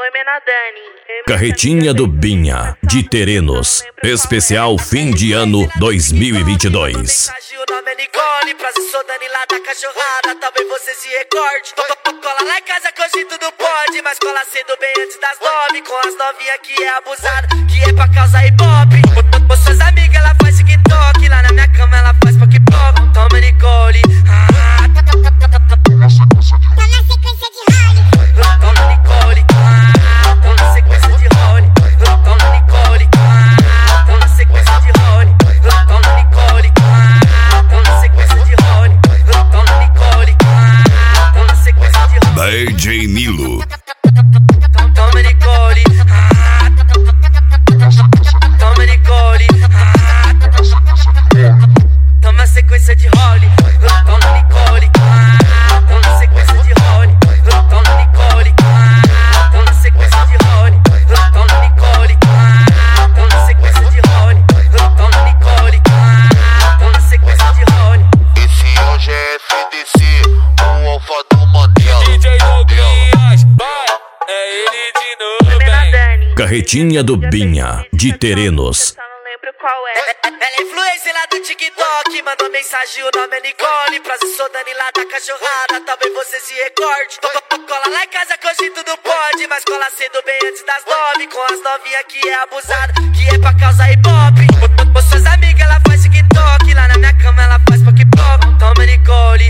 Oi, Menadani. Carretinha do Binha, de Terenos. Especial fim de ano 2022. Prazer, sou Dani lá da cachorrada, talvez você se recorde. Cola lá em casa que hoje tudo pode, mas cola cedo bem antes das 9. Com as novinhas que é abusada, que é pra causar hip-hop. Com suas amigas ela faz TikTok, lá na minha cama ela faz pop-pop. Toma Nicole, toma sequência de role. Toma Nicole, toma sequência de role. Toma Nicole, toma sequência de role. Toma Nicole, toma sequência de role. Toma Nicole, toma sequência de role. DJ Nilo. Toma Nicole, toma Nicole, toma sequência de role. Toma Nicole, toma sequência de role. Toma Nicole, toma sequência de role. Toma Nicole, toma sequência de role. Toma Nicole, toma sequência de role. Esse hoje é FDC, o alfa do Mandela. DJ Douglas, vai, é ele de novo, Menadani. Carretinha do Binha, de Terenos. Só não lembro qual é. Ela é influencer lá do TikTok, mandou mensagem, o nome é Nicole. Prazer, sou Dani lá da cachorrada, talvez você se recorde. Cola lá em casa que hoje tudo pode, mas cola cedo bem antes das 9. Com as novinhas que é abusada, que é pra causar hip-hop. Com suas amigas ela faz TikTok, lá na minha cama ela faz pop-pop. Toma Nicole,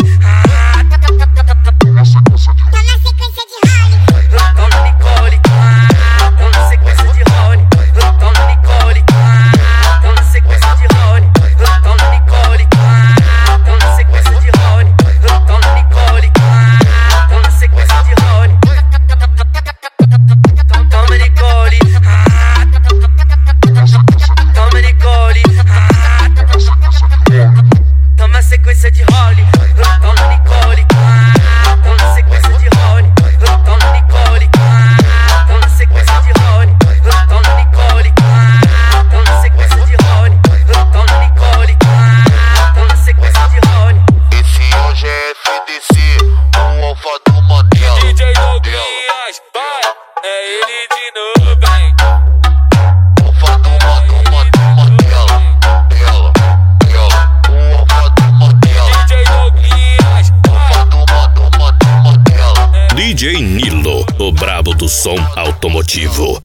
toma sequência de role. Toma Nicole, toma sequência de role. Toma Nicole, toma sequência de role. Toma Nicole, toma sequência de role. Toma Nicole, toma sequência de role. Toma Nicole, toma Nicole, toma sequência de role. Toma Nicole, toma sequência de role. Toma Nicole, toma sequência de role. Toma Nicole, toma sequência de role. Toma Nicole, toma sequência de role. Esse hoje é FDC, o alfa do Mandela. DJ Douglas, vai, é ele de novo, vem. Alfa do Mandela. Ela, o alfa do Mandela. DJ Douglas, Alfa do Mandela. DJ Nilo, o brabo do som automotivo.